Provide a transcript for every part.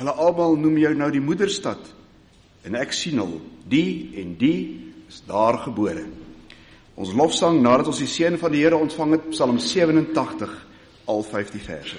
Hulle almal noem jou nou die moederstad, en ek sien al, die en die is daar gebore. Ons lofsang, nadat ons die seën van die Here ontvang het, Psalm 87, al 15 verse.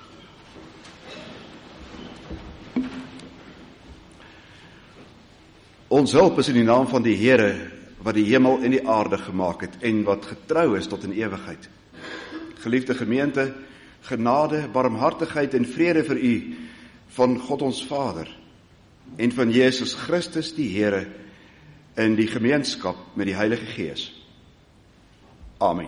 Ons hulp is in die naam van die Here, wat die hemel en die aarde gemaak het, en wat getrou is tot in ewigheid. Geliefde gemeente, genade, barmhartigheid en vrede vir u, van God ons Vader, en van Jesus Christus die Here, in die gemeenskap met die Heilige Gees. Amen.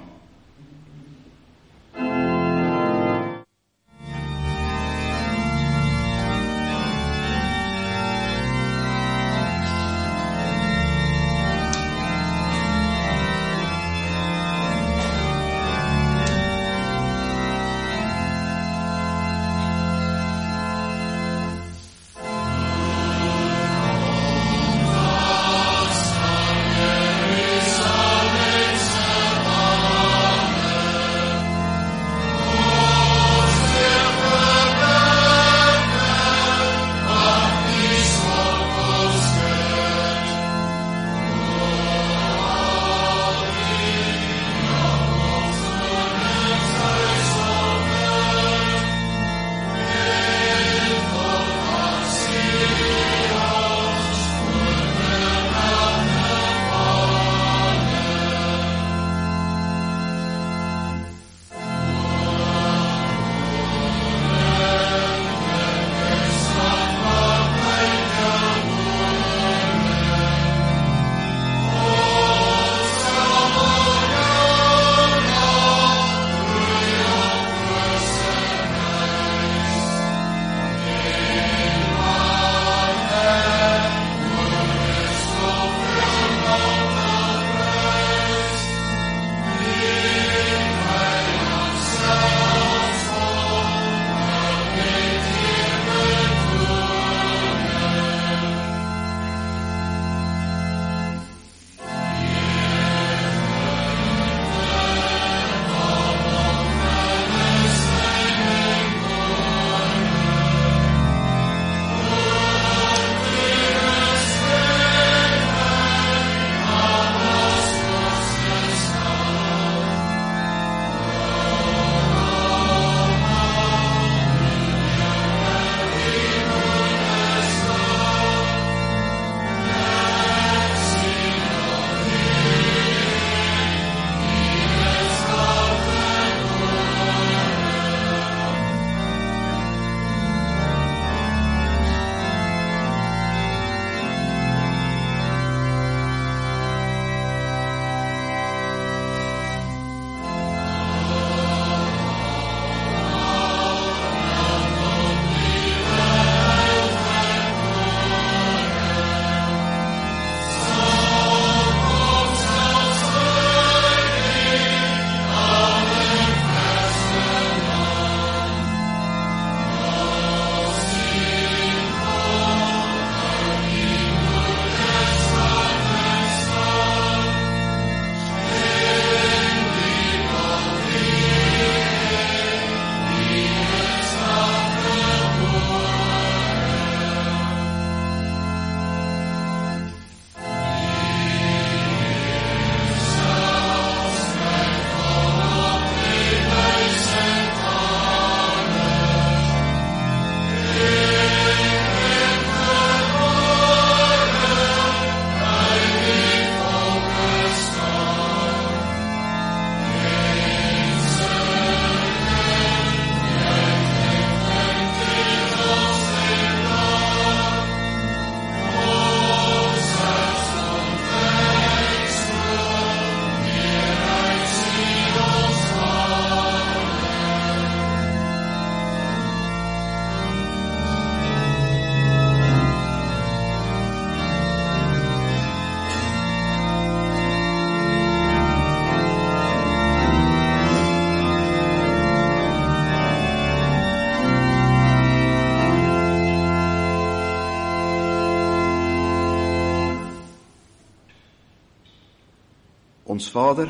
Ons Vader,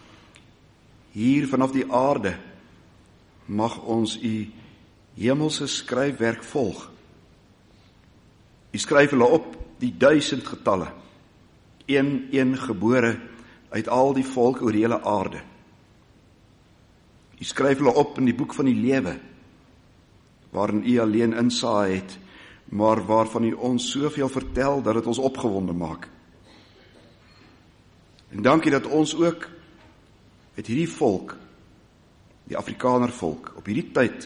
hier vanaf die aarde, mag ons u hemelse skryfwerk volg U skryf hulle op, die 1000 getalle. Een gebore uit al die volke oor die hele aarde. U skryf hulle op in die boek van die lewe, waarin u alleen insaai het, maar waarvan u ons soveel vertel, dat het ons opgewonde maak. En dankie dat ons ook met hierdie volk, die Afrikaner volk, op hierdie tyd,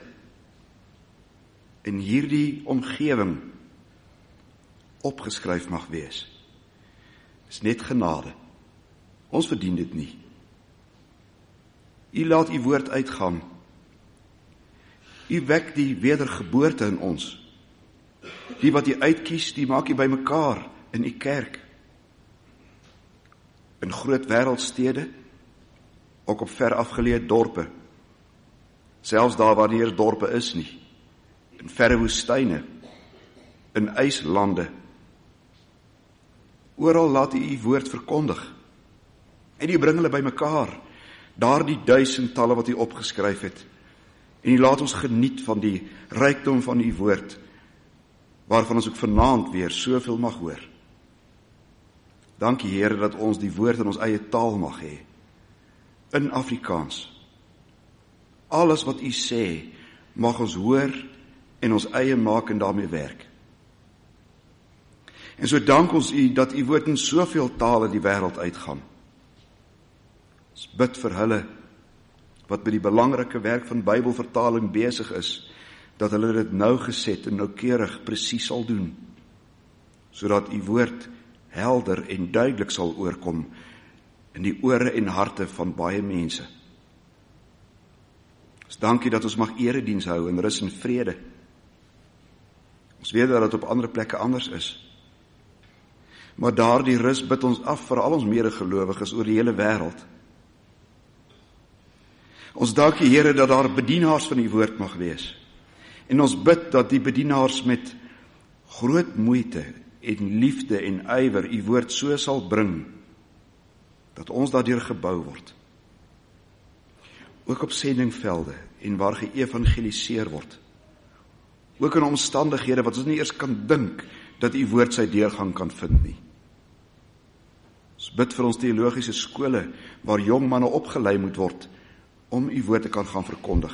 in hierdie omgewing, opgeskryf mag wees. Dis net genade. Ons verdien dit nie. U laat u woord uitgaan. U wek die wedergeboorte in ons. Die wat u uitkies, die maak u bymekaar in u kerk. In groot wêreldstede, ook op ver afgeleë dorpe. Selfs daar waar nie dorpe is nie. In verre woestyne, in yslande. Oral laat u woord verkondig. En u bring hulle bymekaar, daardie 1000 talle wat u opgeskryf het. En u laat ons geniet van die rykdom van u woord, waarvan ons ook vanaand weer soveel mag hoor. Dankie Here dat ons die woord in ons eie taal mag hê, in Afrikaans. Alles wat u sê, mag ons hoor en ons eie maak en daarmee werk. En so dank ons u dat u woord in soveel tale die wêreld uitgaan. Ons bid vir hulle wat by die belangrike werk van Bybelvertaling besig is, dat hulle dit nougeset en noukeurig presies sal doen, sodat u woord helder en duidelik sal oorkom in die ore en harte van baie mense. Ons dankie dat ons mag erediens hou in rus en vrede. Ons weet dat dit op ander plekke anders is. Maar daardie rus bid ons af vir al ons medegelowiges oor die hele wêreld. Ons dankie Here dat daar bedienaars van die woord mag wees. En ons bid dat die bedienaars met groot moeite en liefde en ywer u woord so sal bring, dat ons daardeur gebou word. Ook op sendingvelde en waar geëvangeliseer word. Ook in omstandighede wat ons nie eers kan dink, dat u woord sy deurgang kan vind nie. Ons bid vir ons teologiese skole, waar jong manne opgelei moet word, om u woord te kan gaan verkondig.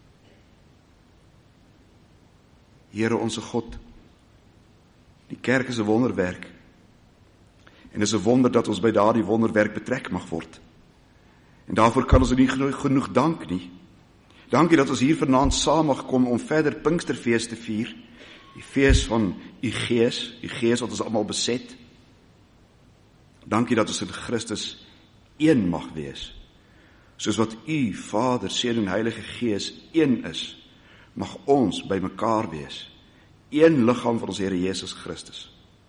Here onse God, die kerk is 'n wonderwerk, en is 'n wonder dat ons by daardie wonderwerk betrek mag word. En daarvoor kan ons nie genoeg dank nie. Dankie dat ons hier vanaand saam mag kom om verder Pinksterfees te vier, die fees van u Gees wat ons almal beset. Dankie dat ons in Christus een mag wees, soos wat u, Vader, Seun en Heilige Gees een is, mag ons by mekaar wees, een liggaam van ons Here Jesus Christus.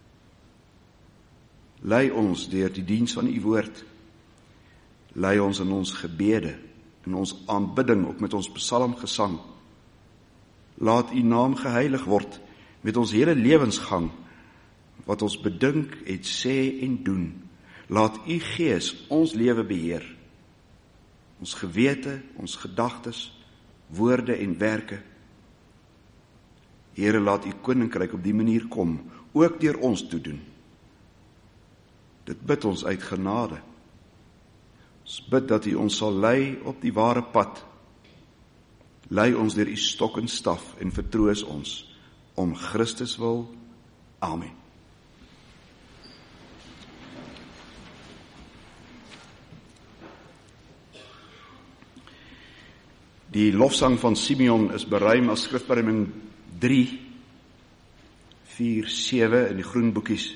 Lei ons deur die diens van u woord, lei ons in ons gebede, in ons aanbidding, ook met ons psalmgesang. Laat u naam geheilig word met ons hele lewensgang, wat ons bedink en sê en doen. Laat u Gees ons lewe beheer, ons gewete, ons gedagtes, woorde en werke. Here, laat u koninkryk op die manier kom, ook deur ons te doen. Dit bid ons uit genade. Ons bid dat u ons sal lei op die ware pad. Lei ons deur u stok en staf en vertroos ons om Christus wil. Amen. Die lofsang van Simeon is beruim as skrifberuiming 3, 4, 7 in die groen boekies.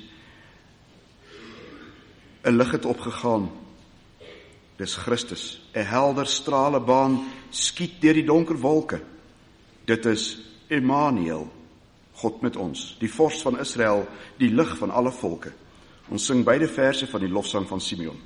'n lig het opgegaan. Dis Christus. 'n helder stralebaan skiet deur die donker wolke. Dit is Emmanuel, God met ons, die vors van Israel, die lig van alle volke. Ons sing beide verse van die lofsang van Simeon.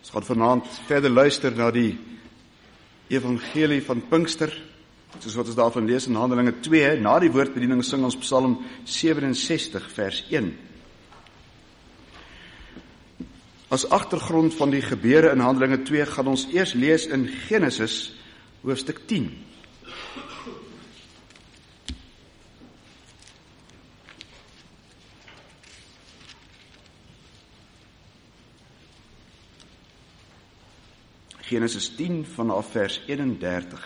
Ons gaan vanaand verder luister na die evangelie van Pinkster, soos wat ons daarvan lees in Handelinge 2, na die woordbediening sing ons Psalm 67 vers 1. As agtergrond van die gebeure in Handelinge 2 gaan ons eers lees in Genesis hoofstuk 10. Genesis 10 vanaf vers 31.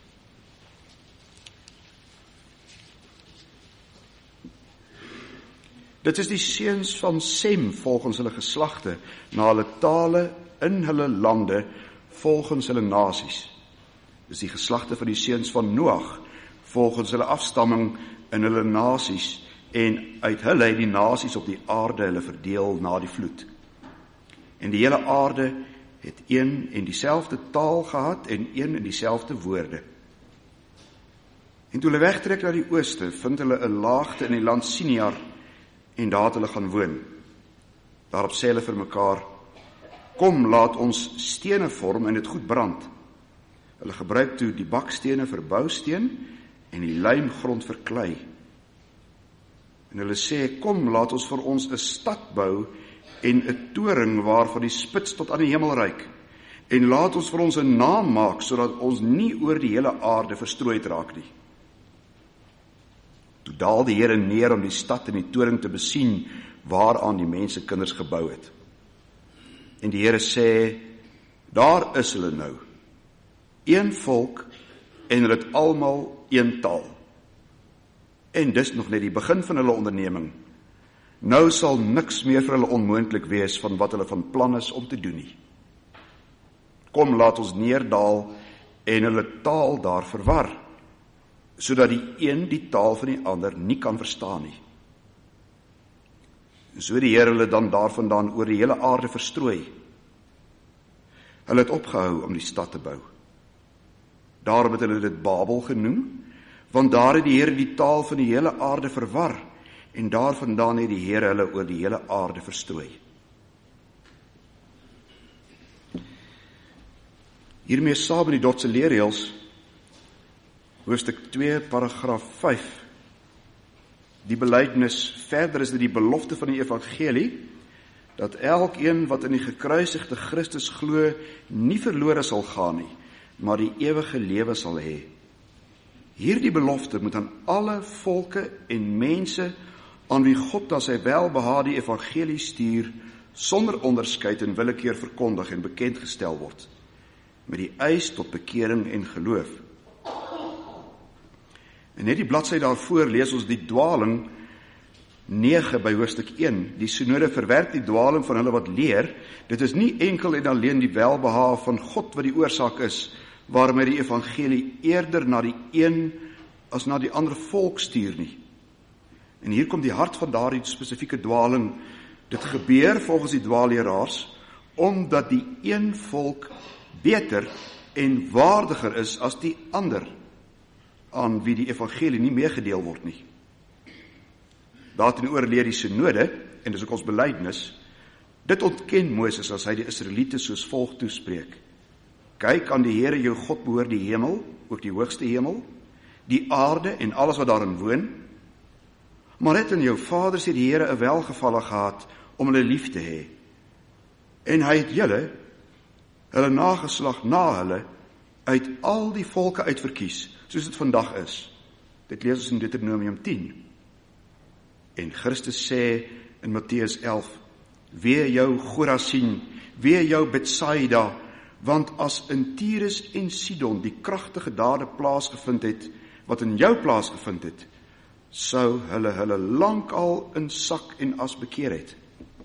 Dit is die seuns van Sem volgens hulle geslagte, na hulle tale, in hulle lande, volgens hulle nasies. Dit is die geslagte van die seuns van Noag, volgens hulle afstamming in hulle nasies, en uit hulle het die nasies op die aarde hulle verdeel na die vloed. En die hele aarde het een en dieselfde taal gehad en een en dieselfde woorde. En toe hulle wegtrek na die ooste, vind hulle 'n laagte in die land Siniar, en daar het hulle gaan woon. Daarop sê hulle vir mekaar, kom, laat ons stene vorm en dit goed brand. Hulle gebruik toe die bakstene vir bousteen en die lijmgrond vir klei. En hulle sê, kom, laat ons vir ons 'n stad bou en 'n toring waarvan die spits tot aan die hemel reik. En laat ons vir ons 'n naam maak, sodat ons nie oor die hele aarde verstrooid raak nie. Toe daal die Here neer om die stad en die toring te besien, waaraan die mense kinders gebou het. En die Here sê, daar is hulle nou, een volk, en hulle het almal een taal. En dis nog net die begin van hulle onderneming. Nou sal niks meer vir hulle onmoontlik wees van wat hulle van plan is om te doen nie. Kom, laat ons neerdaal en hulle taal daar verwar, sodat die een die taal van die ander nie kan verstaan nie. So die Here hulle dan daarvandaan oor die hele aarde verstrooi. Hulle het opgehou om die stad te bou. Daarom het hulle dit Babel genoem, want daar het die Here die taal van die hele aarde verwar, en daarvandaan het die Here hulle oor die hele aarde verstrooi. Hiermee saam in die Dotse leerreëls, hoofstuk 2, paragraaf 5, die belydenis, verder is dit die belofte van die evangelie, dat elkeen wat in die gekruisigde Christus glo, nie verlore sal gaan nie, maar die ewige lewe sal hê. Hierdie belofte moet aan alle volke en mense aan wie God as sy welbehae die evangelie stuur, sonder onderskeid en willekeur verkondig en bekendgestel word, met die eis tot bekering en geloof. En net die bladsy daarvoor lees ons die dwaling 9 by hoofstuk 1. Die synode verwerp die dwaling van hulle wat leer, dit is nie enkel en alleen die welbehae van God wat die oorsaak is, waarom hy die evangelie eerder na die een as na die ander volk stuur nie. En hier kom die hart van daardie spesifieke dwaling. Dit gebeur volgens die dwaalleraars, omdat die een volk beter en waardiger is as die ander, aan wie die evangelie nie meegedeel word nie. Daarteenoor leer die synode, en dis ook ons belydenis, dit ontken Moses as hy die Israeliete soos volg toespreek. Kyk, aan die Here jou God behoort die hemel, ook die hoogste hemel, die aarde en alles wat daarin woon, maar het in jou vaders het die Here 'n welgevalle gehad om hulle lief te hê. En hy het hulle nageslag na hulle, uit al die volke uitverkies, soos dit vandag is. Dit lees ons in Deuteronomium 10. En Christus sê in Matteus 11, wee jou Chorazin, wee jou Betsaida, want as in Tyrus en Sidon die kragtige dade plaasgevind het, wat in jou plaasgevind het, sou hulle lankal in sak en as bekeer het.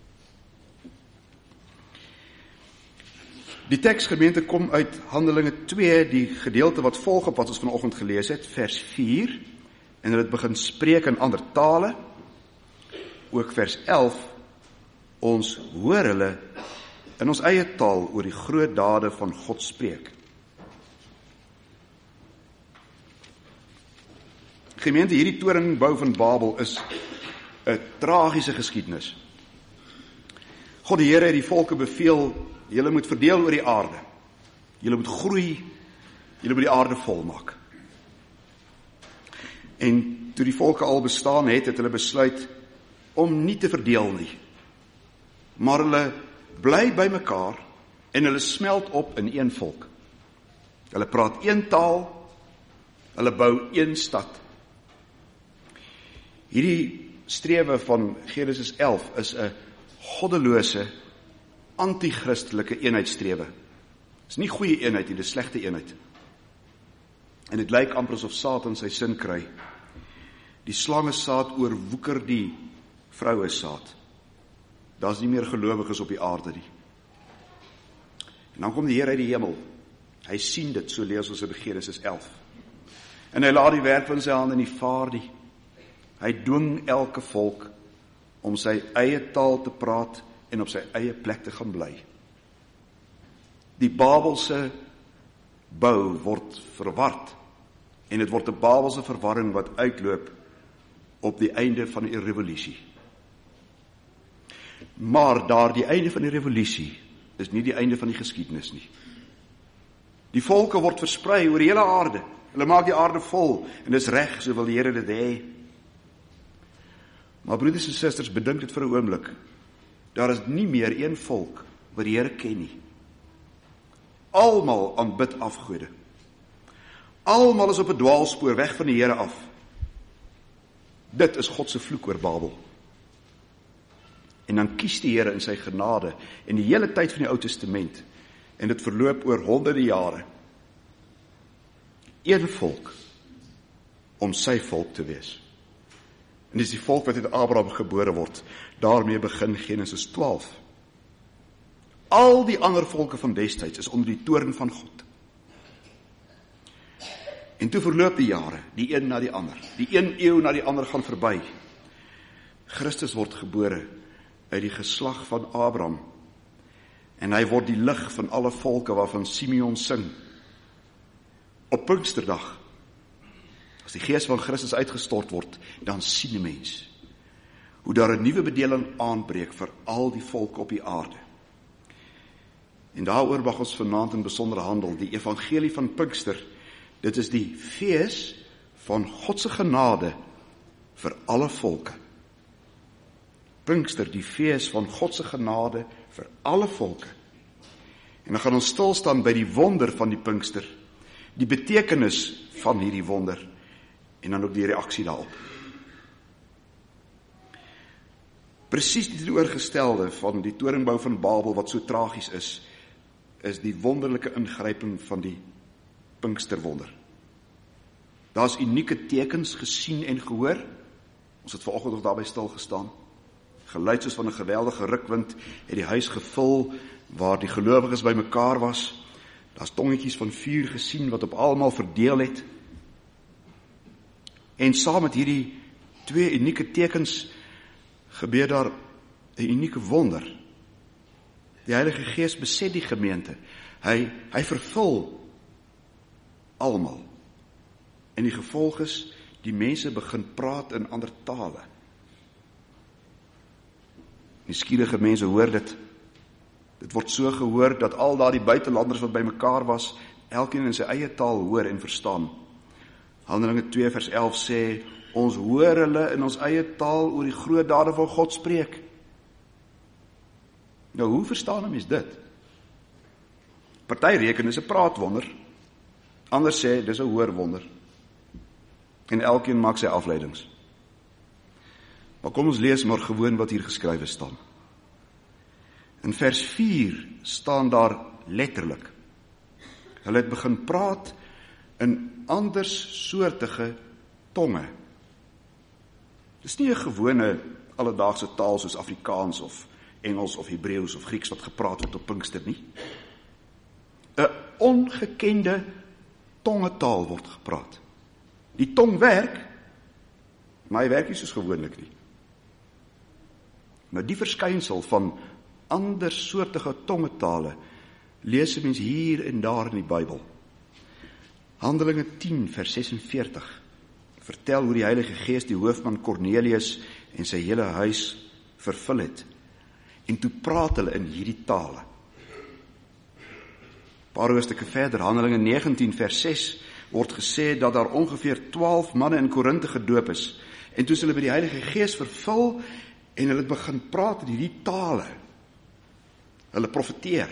Die teksgemeente kom uit Handelinge 2, die gedeelte wat volg op wat ons vanoggend gelees het, vers 4, en hulle het begin spreek in ander tale, ook vers 11, ons hoor hulle in ons eie taal oor die groot dade van God spreek. Gemeente, hierdie toringbou van Babel is 'n tragiese geskiedenis. God die Here het die volke beveel julle moet verdeel oor die aarde. Julle moet groei, julle moet die aarde volmaak. En toe die volke al bestaan het hulle besluit om nie te verdeel nie. Maar hulle bly by mekaar en hulle smelt op in een volk. Hulle praat een taal, hulle bou een stad. Hierdie strewe van Genesis 11 is 'n goddelose, anti-christelike eenheidsstrewe. Dit is nie goeie eenheid nie, dit is slegte eenheid. En dit lyk amper asof Satan sy sin kry. Die slange saad oorwoeker die vroue saad. Daar's nie meer gelowiges op die aarde nie. En dan kom die Here uit die hemel. Hy sien dit, so lees ons in Genesis 11. En hy laat die werk van sy hande nie vaar nie. Hy dwing elke volk om sy eie taal te praat en op sy eie plek te gaan bly. Die Babelse bou word verward en dit word 'n Babelse verwarring wat uitloop op die einde van die revolusie. Maar daar die einde van die revolusie is nie die einde van die geskiedenis nie. Die volke word versprei oor die hele aarde. Hulle maak die aarde vol en dis reg, so wil die Here dit hê. Maar broeders en susters, bedink dit vir 'n oomblik. Daar is nie meer een volk wat die Here ken nie. Almal aanbid afgode. Almal is op 'n dwaalspoor weg van die Here af. Dit is God se vloek oor Babel. En dan kies die Here in sy genade en die hele tyd van die Ou Testament, en dit verloop oor honderde jare, een volk om sy volk te wees. En dis die volk wat uit Abraham gebore word. Daarmee begin Genesis 12. Al die ander volke van destyds is onder die toorn van God. En toe verloop die jare, die een na die ander. Die een eeu na die ander gaan verby. Christus word gebore uit die geslag van Abraham. En hy word die lig van alle volke waarvan Simeon sing. Op Pinksterdag, as die gees van Christus uitgestort word, dan sien 'n mens hoe daar 'n nuwe bedeling aanbreek vir al die volke op die aarde. En daaroor mag ons vanaand in besonder handel, die evangelie van Pinkster. Dit is die fees van God se genade vir alle volke. Pinkster, die fees van God se genade vir alle volke. En dan gaan ons stil staan by die wonder van die Pinkster, die betekenis van hierdie wonder, en dan ook die reaksie daarop. Presies die teenoorgestelde van die torenbou van Babel wat so tragies is die wonderlike ingryping van die Pinksterwonder. Daar's unieke tekens gesien en gehoor. Ons het vanoggend nog daarby stil gestaan. Geluid soos van 'n geweldige rukwind het die huis gevul waar die gelowiges bymekaar was. Daar's tongetjies van vuur gesien wat op almal verdeel het. En saam met hierdie twee unieke tekens gebeur daar 'n unieke wonder. Die Heilige Gees beset die gemeente. Hy vervul almal. En die gevolg is, die mense begin praat in ander tale. Nuuskierige mense hoor dit. Dit word so gehoor dat al daardie buitelanders wat bymekaar was, elkeen in sy eie taal hoor en verstaan. Handelinge 2 vers 11 sê, ons hoor hulle in ons eie taal oor die groot dade van God spreek. Nou, hoe verstaan 'n mens dit? Party reken dis 'n praatwonder, ander sê dis 'n hoorwonder. En elkeen maak sy afleidings. Maar kom ons lees maar gewoon wat hier geskrywe staan. In vers 4 staan daar letterlik, hulle het begin praat in anders soortige tonge. Dis nie 'n gewone alledaagse taal soos Afrikaans of Engels of Hebreeus of Grieks wat gepraat word op Pinkster nie. 'n Ongekende tongetaal word gepraat. Die tong werk, maar hy werk nie soos gewoonlik nie. Nou die verskynsel van andersoortige tongetale lees 'n mens hier en daar in die Bybel. Handelinge 10 vers 46 vertel hoe die Heilige Gees die hoofman Cornelius en sy hele huis vervul het. En toe praat hulle in hierdie tale. paar hoofstukke verder, Handelinge 19 vers 6, word gesê dat daar ongeveer 12 manne in Korinthe gedoop is. En toe is hulle by die Heilige Gees vervul en hulle begin praat in hierdie tale. Hulle profeteer.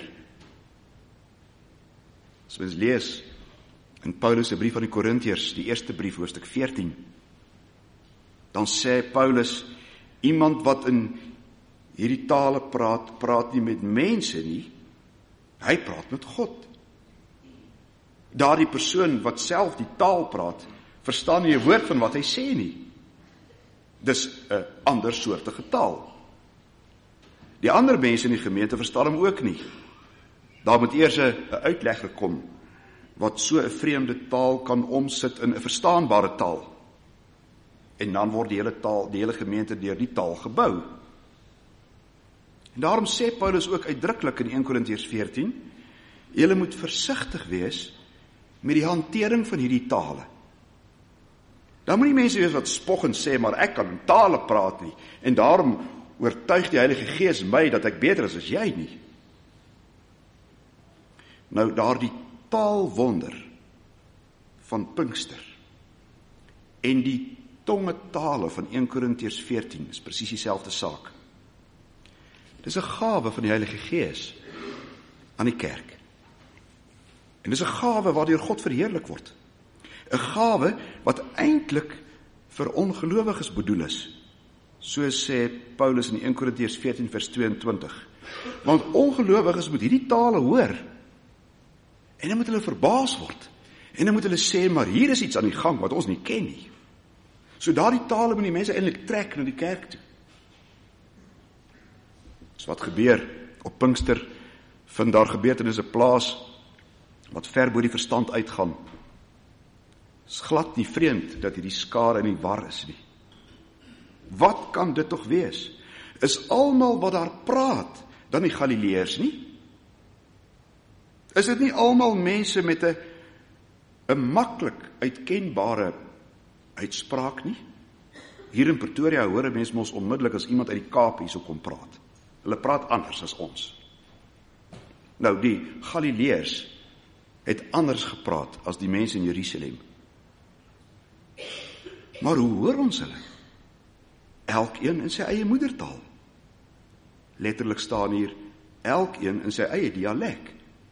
As mens lees in Paulus se brief aan die Korintiërs, die eerste brief, hoofstuk 14, dan sê Paulus, iemand wat in hierdie tale praat, praat nie met mense nie, hy praat met God. Daardie persoon wat self die taal praat, verstaan nie 'n woord van wat hy sê nie. Dis 'n ander soortige taal. Die ander mense in die gemeente verstaan hom ook nie. Daar moet eers 'n uitlegger kom, wat so 'n vreemde taal kan omsit in 'n verstaanbare taal. En dan word die hele gemeente deur die taal gebou. En daarom sê Paulus ook uitdruklik in 1 Korintiërs 14, julle moet versigtig wees met die hantering van hierdie tale. Dan moet nie mense wees wat spog en sê, maar ek kan in tale praat nie, en daarom oortuig die Heilige Gees my dat ek beter is as jy nie. Nou, daardie taalwonder van Pinkster en die tongetale van 1 Korintiërs 14 is presies dieselfde saak. Dis 'n gawe van die Heilige Gees aan die kerk. En dis 'n gawe waardeur God verheerlik word. 'n Gawe wat eintlik vir ongelowiges bedoel is. So sê Paulus in 1 Korintiërs 14 vers 22. Want ongelowiges moet hierdie tale hoor. En dan moet hulle verbaas word. En dan moet hulle sê, maar hier is iets aan die gang wat ons nie ken nie. So daardie tale moet die mense eintlik trek na die kerk toe. So wat gebeur op Pinkster, vind daar gebeurtenisse plaas wat ver bo die verstand uitgaan. Is glad nie vreemd dat hierdie skare in die war is nie. Wat kan dit tog wees? Is almal wat daar praat dan die Galileërs nie? Is dit nie almal mense met 'n maklik uitkenbare uitspraak nie? Hier in Pretoria hoor 'n mens mos onmiddellik as iemand uit die Kaap hierso kom praat. Hulle praat anders as ons. Nou, die Galileërs het anders gepraat as die mense in Jerusalem. Maar hoe hoor ons hulle? Elkeen in sy eie moedertaal. Letterlik staan hier, elkeen in sy eie dialek.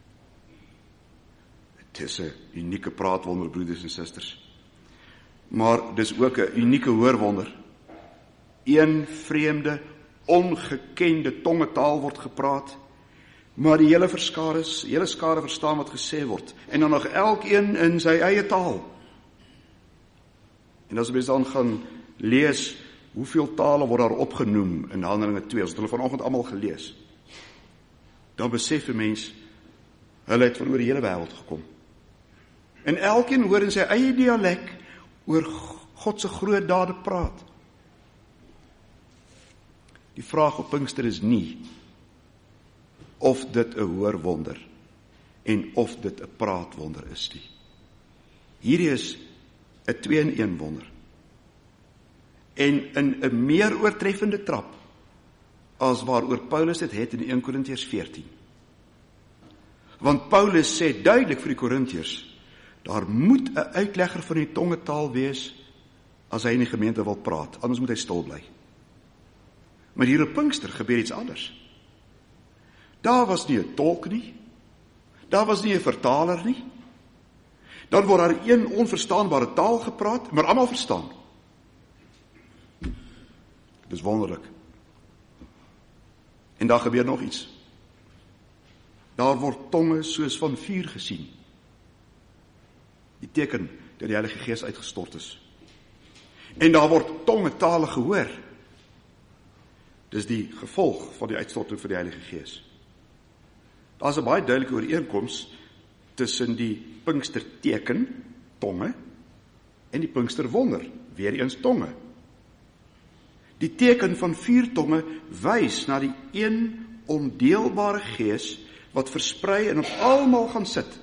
Het is 'n unieke praatwonder, broeders en susters. Maar dis ook 'n unieke hoorwonder. Een vreemde, ongekende tongetaal word gepraat, maar die hele skare verstaan wat gesê word, en dan nog elkeen in sy eie taal. En as ons dan gaan lees, hoeveel tale word daar opgenoem in Handelinge 2, ons het hulle vanoggend almal gelees, dan besef 'n mens, hulle het van oor die hele wêreld gekom. En elkeen hoor in sy eie dialek oor God se groot dade praat. Die vraag op Pinkster is nie of dit 'n hoorwonder en of dit 'n praatwonder is nie. Hierdie is 'n 2-in-1 wonder. En in 'n meer oortreffende trap as waaroor Paulus dit het in 1 Korintiërs 14. Want Paulus sê duidelik vir die Korintiërs, daar moet 'n uitlegger van die tongetaal wees as hy in die gemeente wil praat, anders moet hy stil bly. Maar hier op Pinkster gebeur iets anders. Daar was nie 'n tolk nie, daar was nie 'n vertaler nie. Dan word daar een onverstaanbare taal gepraat, maar almal verstaan. Dis wonderlik. En daar gebeur nog iets. Daar word tonge soos van vuur gesien. Die teken dat die Heilige Gees uitgestort is. En daar word tongetale gehoor. Dis die gevolg van die uitstorting van die Heilige Gees. Daar is 'n baie duidelike ooreenkoms tussen die Pinksterteken, tonge, en die Pinksterwonder, weer eens tonge. Die teken van 4 tonge wys na die een ondeelbare Gees wat versprei en op almal gaan sit.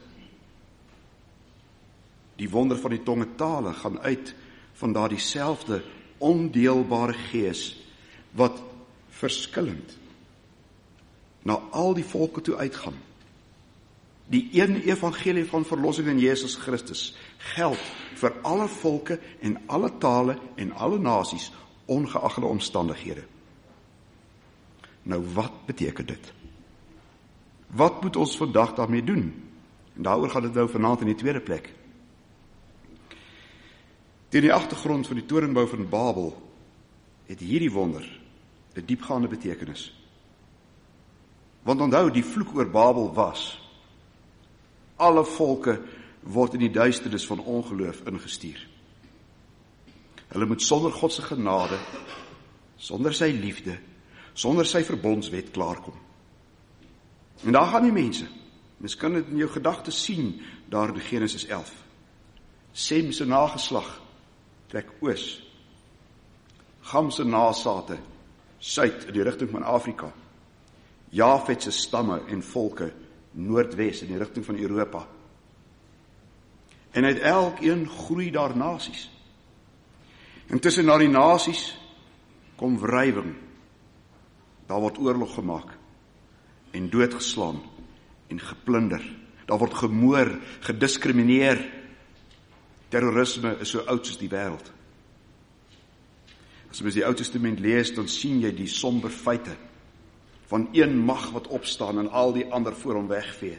Die wonder van die tongetale gaan uit van daardie selfde ondeelbare Gees wat verskillend na al die volke toe uitgaan. Die een evangelie van verlossing in Jesus Christus geld vir alle volke en alle tale en alle nasies, ongeag hulle omstandighede. Nou wat beteken dit? Wat moet ons vandag daarmee doen? En daaroor gaan dit nou vanaand in die tweede plek. Teen die agtergrond van die torenbou van Babel het hierdie wonder 'n diepgaande betekenis. Want onthou, die vloek oor Babel was: alle volke word in die duisternis van ongeloof ingestuur. Hulle moet sonder God se genade, sonder sy liefde, sonder sy verbondswet klaarkom. En daar gaan die mense. Mens kan dit in jou gedagtes sien, daar in Genesis 11. Sem se nageslag trek oos. Gam se nasate suid in die rigting van Afrika. Jafet se stamme en volke noordwes in die rigting van Europa. En uit elkeen groei daar nasies. En tussen na die nasies kom wrywing. Daar word oorlog gemaak en doodgeslaan en geplunder. Daar word gemoor, gediskrimineer. Terrorisme is so oud soos die wêreld. As jy die Ou Testament lees, dan sien jy die somber feite van een mag wat opstaan en al die ander voor hom wegvee.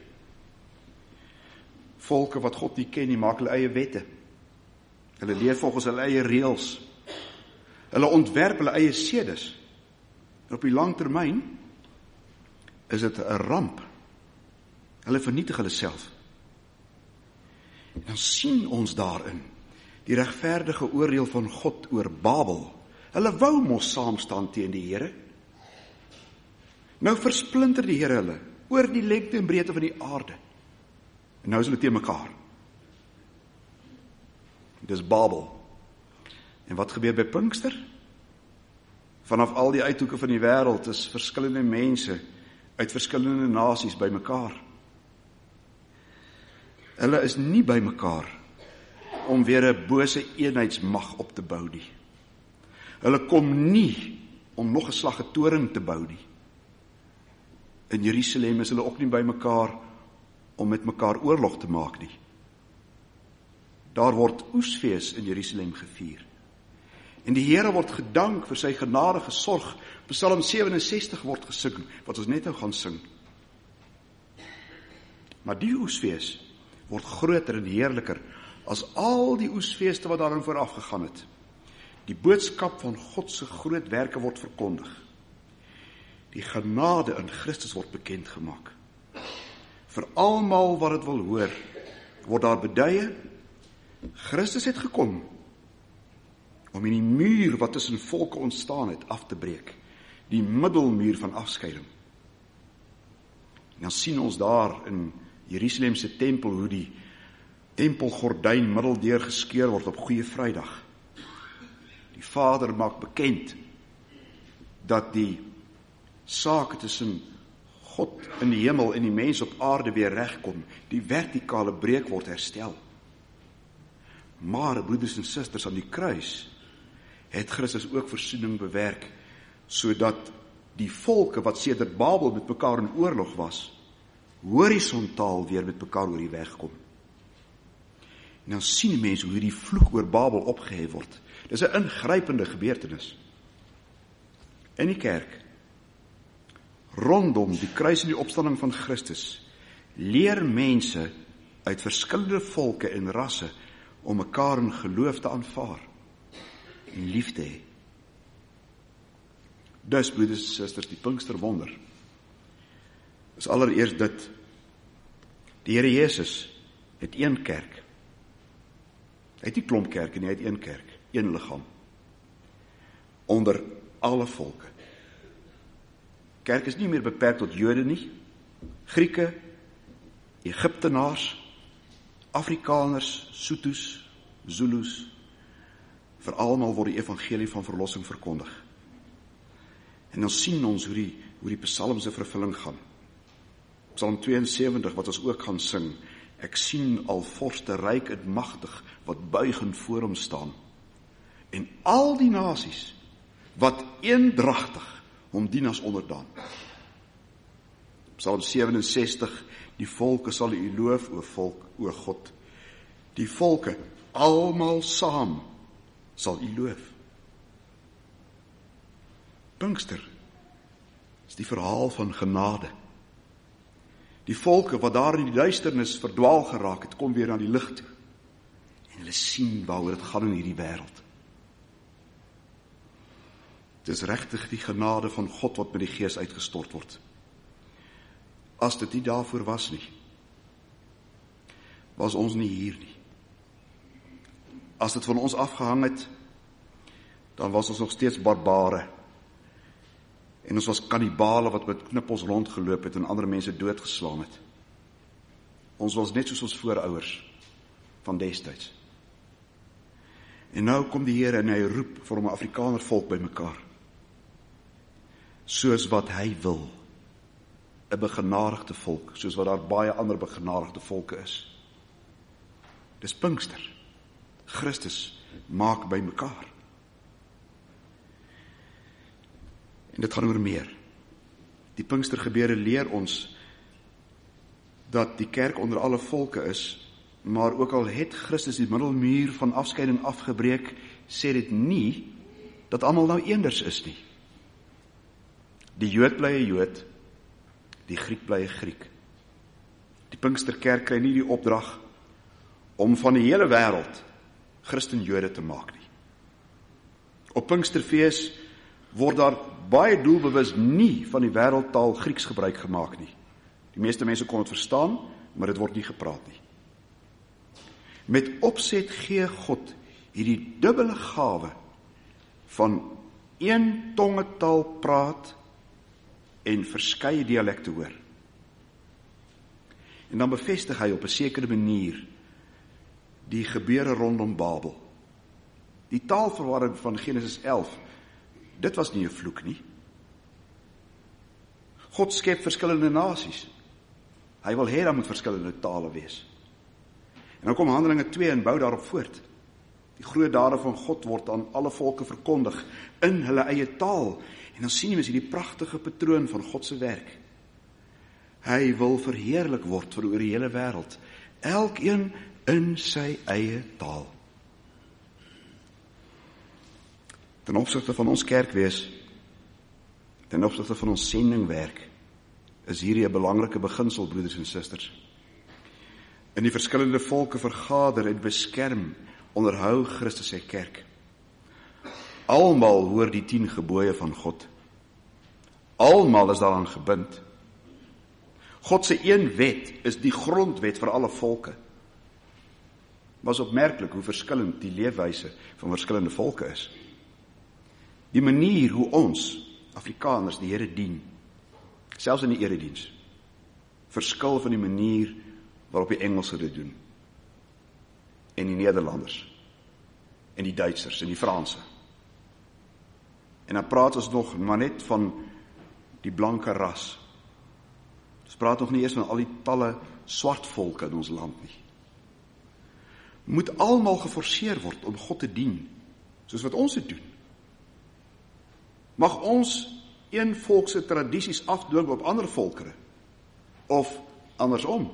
Volke wat God nie ken, die maak hulle eie wette. Hulle leef volgens hulle eie reëls. Hulle ontwerp hulle eie sedes. En op die lang termyn is dit 'n ramp. Hulle vernietig hulle self. En dan sien ons daarin die regverdige oordeel van God oor Babel. Hulle wou mos saam staan teen die Here. Nou versplinter die Here hulle oor die lengte en breedte van die aarde. En nou is hulle teen mekaar. Dis Babel. En wat gebeur by Pinkster? Vanaf al die uithoeke van die wêreld is verskillende mense uit verskillende nasies by mekaar. Hulle is nie by mekaar om weer 'n bose eenheidsmag op te bou nie. Hulle kom nie om nog 'n slag 'n toring te bou nie. In Jerusalem is hulle ook nie by mekaar om met mekaar oorlog te maak nie. Daar word oesfees in Jerusalem gevier. En die Here word gedank vir sy genadige sorg. Psalm 67 word gesing, wat ons net nou gaan sing. Maar die oesfees word groter en heerliker as al die oesfeeste wat daarin vooraf gegaan het. Die boodskap van God se groot werke word verkondig. Die genade in Christus word bekend gemaak. Vir almal wat dit wil hoor, word daar beduie, Christus het gekom om in die muur wat tussen volke ontstaan het af te breek, die middelmuur van afskeiding. En dan sien ons daar in Jerusalem se tempel hoe die tempelgordyn middeldeur geskeur word op Goeie Vrydag. Die Vader maak bekend dat die saak tussen God in die hemel en die mens op aarde weer regkom. Die vertikale breek word herstel. Maar, broeders en susters, aan die kruis het Christus ook versoening bewerk, sodat die volke wat sedert Babel met mekaar in oorlog was, horisontaal weer met mekaar oor die weg kom. En dan sien die mense hoe die vloek oor Babel opgehef word. Dis 'n ingrypende gebeurtenis. In die kerk, rondom die kruis en die opstanding van Christus, leer mense uit verskillende volke en rasse om mekaar in geloof te aanvaar en lief te hê. Dus, broeders en susters, die Pinksterwonder is allereerst dit: die Here Jesus het een kerk. Hy het nie klomp kerke nie, hy het een kerk, een liggaam, onder alle volke. Kerk is nie meer beperk tot Jode nie, Grieke, Egiptenaars, Afrikaners, Soetus, Zulus. Vir almal word die evangelie van verlossing verkondig. En dan sien ons hoe die psalm se vervulling gaan. Psalm 72 wat ons ook gaan sing: ek sien al vorste ryk en magtig wat buigend voor hom staan. En al die nasies wat eendragtig hom dien as onderdaan. Psalm 67, Die volke sal u loof, o volk, o God. Die volke, almal saam, sal u loof. Pinkster is die verhaal van genade. Die volke wat daar in die duisternis verdwaal geraak het, kom weer na die lig toe. En hulle sien waaroor dit gaan in hierdie wêreld. Dit is regtig die genade van God wat met die Gees uitgestort word. As dit nie daarvoor was nie, was ons nie hier nie. As dit van ons afgehang het, dan was ons nog steeds barbare. En ons was kannibale wat met knippels rondgeloop het en ander mense doodgeslaan het. Ons was net soos ons voorouers van destyds. En nou kom die Here en hy roep vir hom 'n Afrikaner volk bymekaar. Soos wat hy wil. 'n begenadigde volk, soos wat daar baie ander begenadigde volke is. Dis Pinkster. Christus maak bymekaar. En dit gaan oor meer. Die Pinkstergebeure leer ons dat die kerk onder alle volke is, maar ook al het Christus die middelmuur van afskeiding afgebreek, sê dit nie dat almal nou eenders is nie. Die Jood bly 'n Jood, die Griek bly 'n Griek. Die Pinksterkerk kry nie die opdrag om van die hele wêreld Christen-Jode te maak nie. Op Pinksterfees word daar baie doelbewus nie van die wêreldtaal Grieks gebruik gemaak nie. Die meeste mense kon dit verstaan, maar dit word nie gepraat nie. Met opset gee God hierdie dubbele gawe van een tongetaal praat en verskeie dialekte hoor. En dan bevestig hy op 'n sekere manier die gebeure rondom Babel. Die taalverwarring van Genesis 11, dit was nie 'n vloek nie. God skep verskillende nasies. Hy wil hê daar moet verskillende tale wees. En dan kom Handelinge 2 en bou daarop voort. Die groot dade van God word aan alle volke verkondig in hulle eie taal. En dan sien jy mens hierdie pragtige patroon van God se werk. Hy wil verheerlik word vir oor die hele wêreld. Elkeen in sy eie taal. Ten opsigte van ons kerkwees, ten opsigte van ons sendingwerk, is hierdie 'n belangrike beginsel, broeders en susters. In die verskillende volke vergader en beskerm, onderhou Christus sy kerk. Almal hoor die 10 gebooie van God. Almal is daaraan gebind. God se een wet is die grondwet vir alle volke. Was opmerklik hoe verskillend die leefwyse van verskillende volke is. Die manier hoe ons, Afrikaners, die Here dien, selfs in die erediens, verskil van die manier waarop die Engelse dit doen. En die Nederlanders, en die Duitsers, en die Franse. En dan praat ons nog maar net van die blanke ras. Ons praat nog nie eers van al die talle swart volke in ons land nie. Moet almal geforseer word om God te dien, soos wat ons dit doen. Mag ons een volk se tradisies afdwing op ander volkere, of andersom.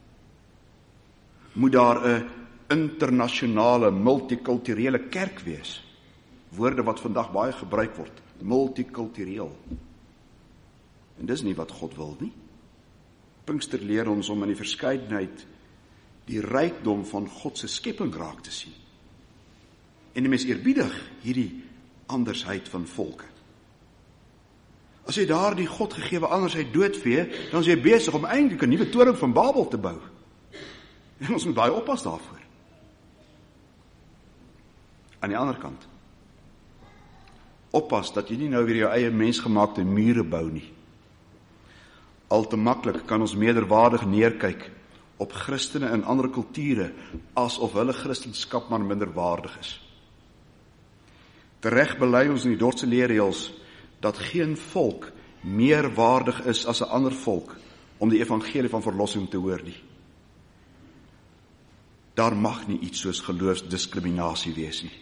Moet daar 'n internasionale, multikulturele kerk wees, woorde wat vandag baie gebruik word, multikultureel. En dis nie wat God wil nie. Pinkster leer ons om in die verskeidenheid die rykdom van God se skepping raak te sien. En die mens eerbiedig hierdie andersheid van volke. As jy daar die God gegewe andersheid doodvee, dan is jy besig om eintlik 'n nuwe toring van Babel te bou. En ons moet baie oppas daarvoor. Aan die ander kant, oppas dat jy nie nou weer jou eie mensgemaakte mure bou nie. Al te maklik kan ons meerderwaardig neerkyk op Christene in ander kulture, asof hulle Christenskap maar minderwaardig is. Tereg bely ons in die Dordtse leerreëls dat geen volk meer waardig is as 'n ander volk om die evangelie van verlossing te hoor nie. Daar mag nie iets soos geloofsdiskriminasie wees nie.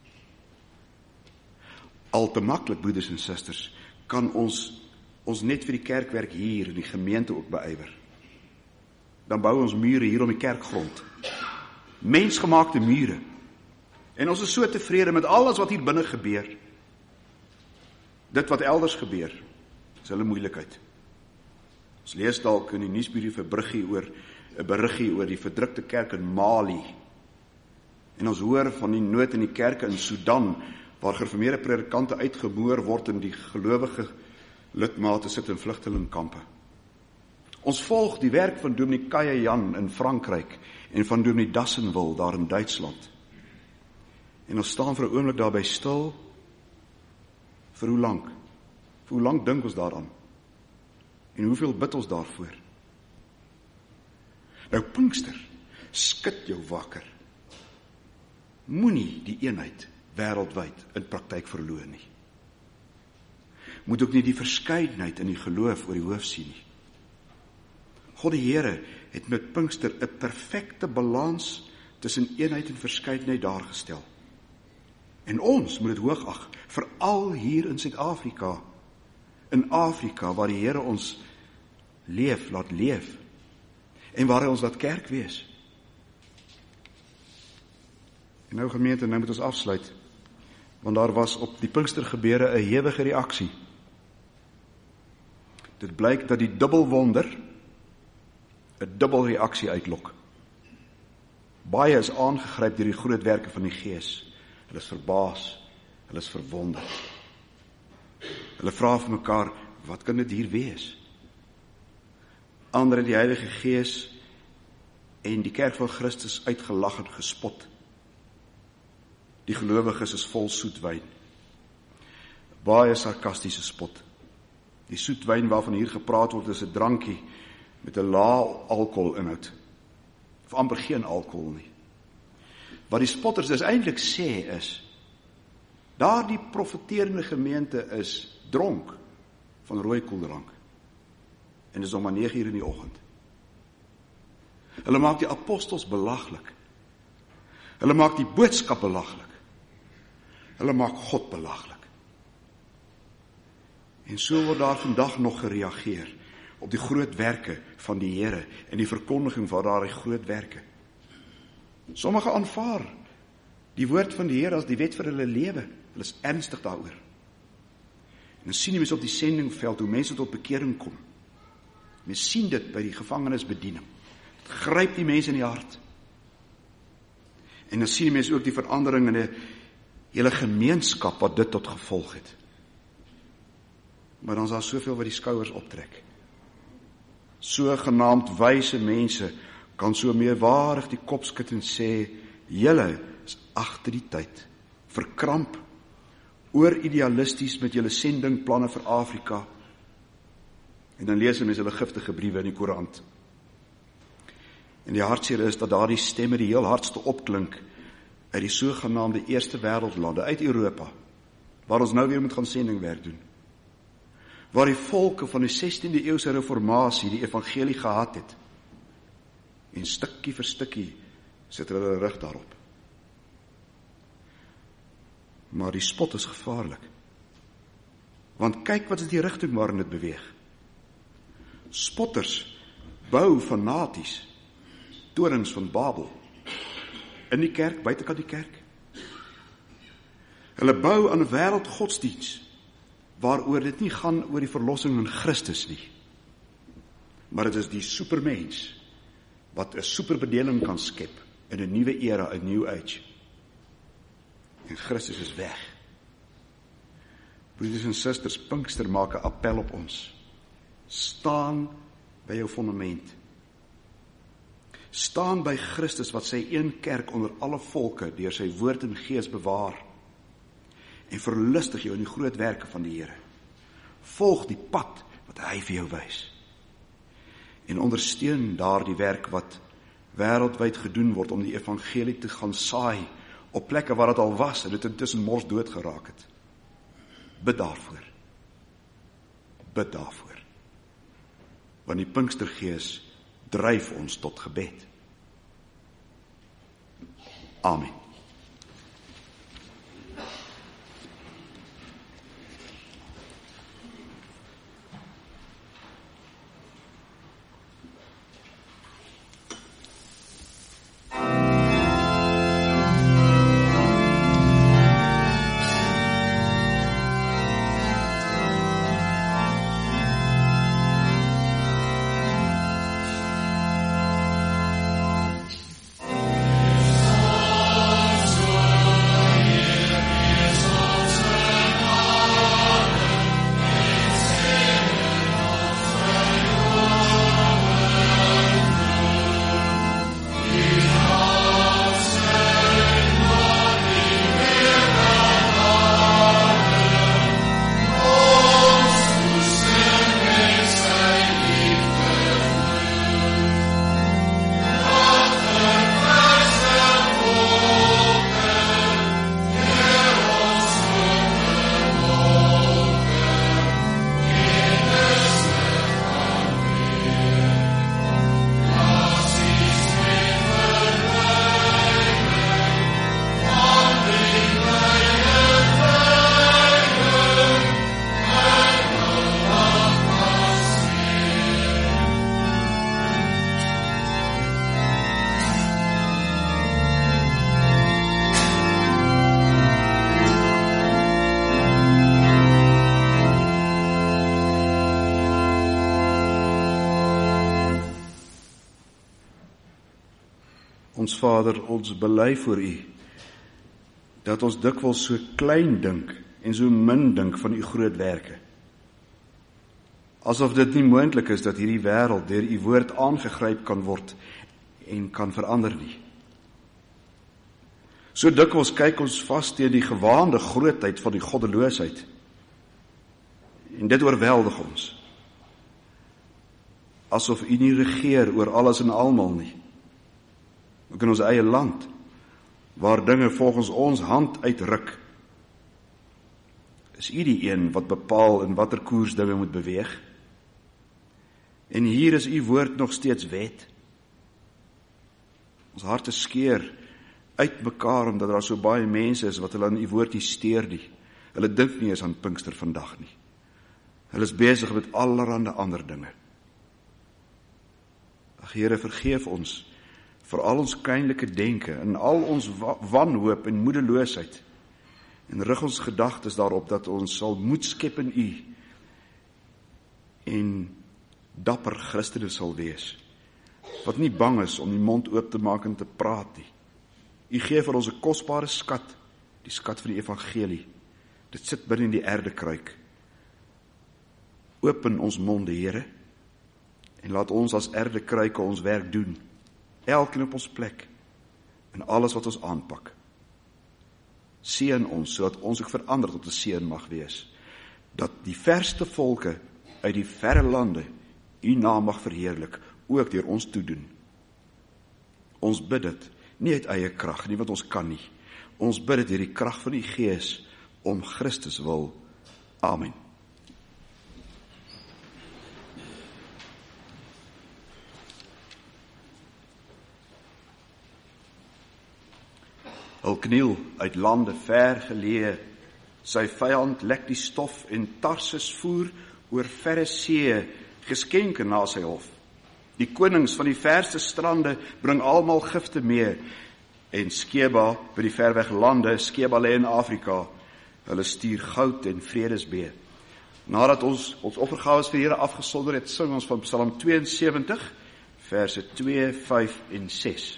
Al te maklik, broeders en susters, kan ons net vir die kerkwerk hier in die gemeente ook beywer. dan bou ons mure hier om die kerkgrond. Mensgemaakte mure. En ons is so tevrede met alles wat hier binne gebeur. Dit wat elders gebeur, is hulle moeilikheid. Ons lees dalk in die nuusbrief 'n beriggie oor die verdrukte kerk in Mali. En ons hoor van die nood in die kerke in Sudan, waar gereformeerde predikante uitgeboor word en die gelowige lidmate sit in vlugtelingkampe. Ons volg die werk van Dominee Kaye Jan in Frankryk en van Dominee Dassenwil daar in Duitsland. En ons staan vir 'n oomblik daarby stil. Vir hoe lank? Vir hoe lank dink ons daaraan? En hoeveel bid ons daarvoor? Nou Pinkster, skud jou wakker. Moenie die eenheid wêreldwyd in praktyk verloor nie. Moet ook nie die verskeidenheid in die geloof oor die hoof sien nie. God die Here het met Pinkster 'n perfekte balans tussen eenheid en verskeidenheid daargestel. En ons moet dit hoog ag, veral hier in Suid-Afrika. In Afrika waar die Here ons laat leef en waar hy ons laat kerk wees. En nou gemeente, nou moet ons afsluit, want daar was op die Pinkstergebeure 'n hewige reaksie. Dit blyk dat die dubbelwonder 'n dubbelreaksie uitlok. Baie is aangegryp deur die groot werke van die Gees. Hulle is verbaas, hulle is verwonderd. Hulle vra vir mekaar, wat kan dit hier wees? Ander het die Heilige Gees en die kerk van Christus uitgelag en gespot. Die gelowiges is vol soetwyn. Baie sarkastiese spot. Die soetwyn waarvan hier gepraat word is 'n drankie met 'n lae alkoholinhoud. Of amper geen alkohol nie. Wat die spotters dus eintlik sê is, daardie profeterende gemeente is dronk van rooi koeldrank. En dis om 9:00 in die oggend. Hulle maak die apostels belaglik. Hulle maak die boodskap belaglik. Hulle maak God belaglik. En so word daar vandag nog gereageer op die groot werke van die Here en die verkondiging van daardie groot werke. Sommige aanvaar die woord van die Here as die wet vir hulle lewe. Hulle is ernstig daaroor. En dan sien jy mens op die sendingveld hoe mense tot bekering kom. Mens sien dit by die gevangenisbediening. Dit gryp die mense in die hart. En dan sien jy mens ook die verandering in 'n hele gemeenskap wat dit tot gevolg het. Maar dan is daar soveel wat die skouers optrek. Sogenaamd wyse mense kan so meerwaardig die kop skud en sê, julle is agter die tyd, verkramp, oor-idealisties met julle sendingplanne vir Afrika. En dan lees mense hulle giftige briewe in die koerant. En die hartseer is dat daardie stemme die heel hardste opklink uit die sogenaamde eerste wêreldlande, uit Europa, waar ons nou weer moet gaan sendingwerk doen. Waar die volke van die 16de eeuse reformatie die evangelie gehad het. En stukkie vir stukkie sit hulle rug daarop. Maar die spot is gevaarlik. Want kyk wat is die rigting waarin dit beweeg. Spotters bou fanaties torens van Babel in die kerk, buitekant die kerk. Hulle bou aan 'n wêreldgodsdiens waaroor dit nie gaan oor die verlossing in Christus nie, maar dit is die supermens wat 'n superbedeling kan skep in 'n nuwe era, 'n new age. En Christus is weg. Broeders en susters, Pinkster maak 'n appel op ons. Staan by jou fondament. Staan by Christus wat sy een kerk onder alle volke deur sy woord en gees bewaar. En verlustig jou in die groot werke van die Here. Volg die pad wat hy vir jou wys. En ondersteun daardie werk wat wêreldwyd gedoen word om die evangelie te gaan saai op plekke waar dit al was en dit intussen mors dood geraak het. Bid daarvoor. Bid daarvoor. Want die Pinkstergees dryf ons tot gebed. Amen. Ons Vader, ons bely voor U, dat ons dikwels so klein dink en so min dink van U groot werke. Asof dit nie moontlik is dat hierdie wêreld deur U woord aangegryp kan word en kan verander nie. So dikwels kyk ons vas teen die gewaande grootheid van die goddeloosheid. En dit oorweldig ons. Asof U nie regeer oor alles en almal nie. Ook in ons eie land, waar dinge volgens ons hand uitruk, is U die een wat bepaal in watter koers dinge moet beweeg. En hier is U woord nog steeds wet. Ons harte skeur uit mekaar, omdat daar so baie mense is wat hulle aan U woord nie steur nie. Hulle dink nie eens aan Pinkster vandag nie. Hulle is besig met allerhande ander dinge. Ag Here, vergeef ons vir al ons kleinlike denke en al ons wanhoop en moedeloosheid, en rig ons gedagtes daarop dat ons sal moed skep in U en dapper Christene sal wees, wat nie bang is om die mond oop te maak en te praat nie. U gee vir ons 'n kosbare skat, die skat van die evangelie. Dit sit binne in die erdekruik. Open ons monde, Here, en laat ons as erdekruike ons werk doen, elkeen op ons plek, en alles wat ons aanpak. Seën ons, sodat ons ook verander tot 'n seën mag wees, dat die verste volke uit die verre lande U naam mag verheerlik, ook deur ons toedoen. Ons bid dit, nie uit eie krag nie, want ons kan nie. Ons bid dit deur die krag van die Gees, om Christus wil. Amen. Hul kniel uit lande ver geleë, sy vyand lek die stof en Tarsus voer oor verre see, geskenke na sy hof. Die konings van die verste strande bring almal gifte mee, en Skeba by die verweg lande, Skeba lê in Afrika, hulle stuur goud en vredesbee. Nadat ons offergawes vir Here afgesonder het, sing ons van Psalm 72, verse 2, 5 en 6.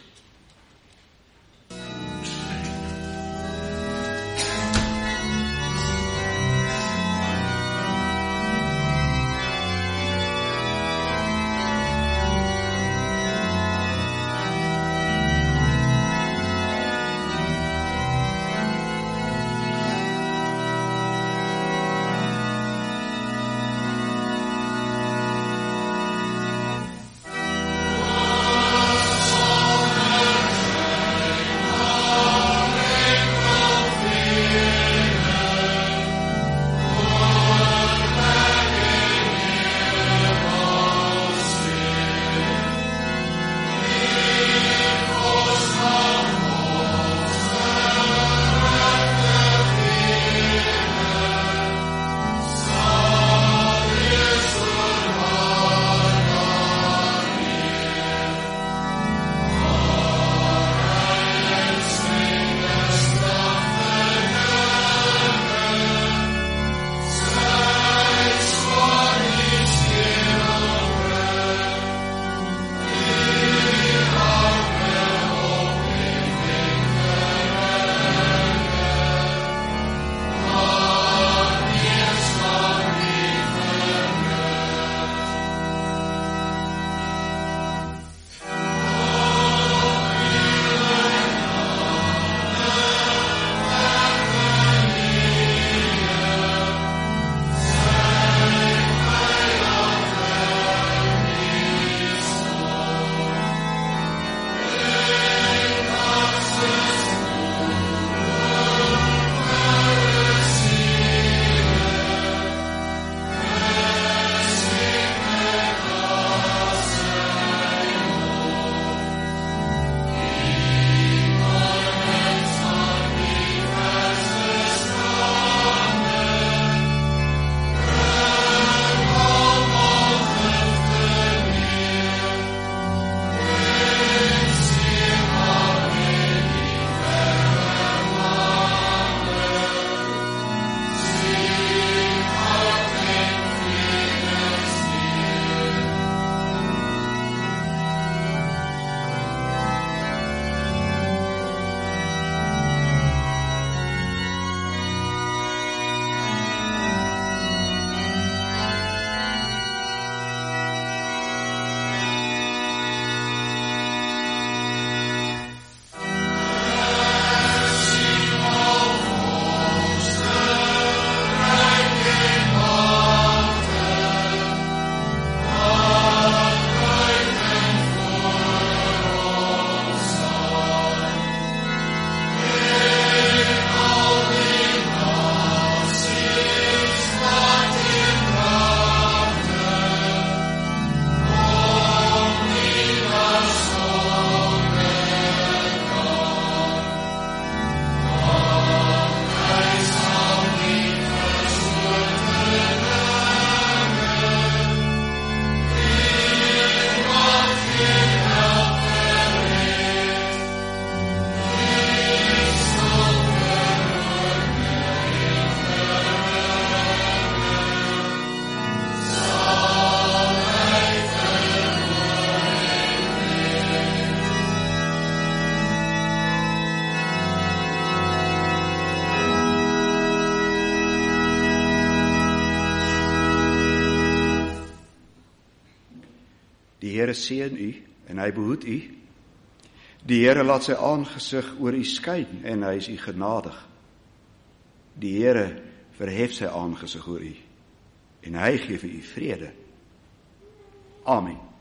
Die Here seën u en hy behoed u. Die Here laat sy aangesig oor u skyn en hy is u genadig. Die Here verhef sy aangesig oor u en hy gee vir u vrede. Amen.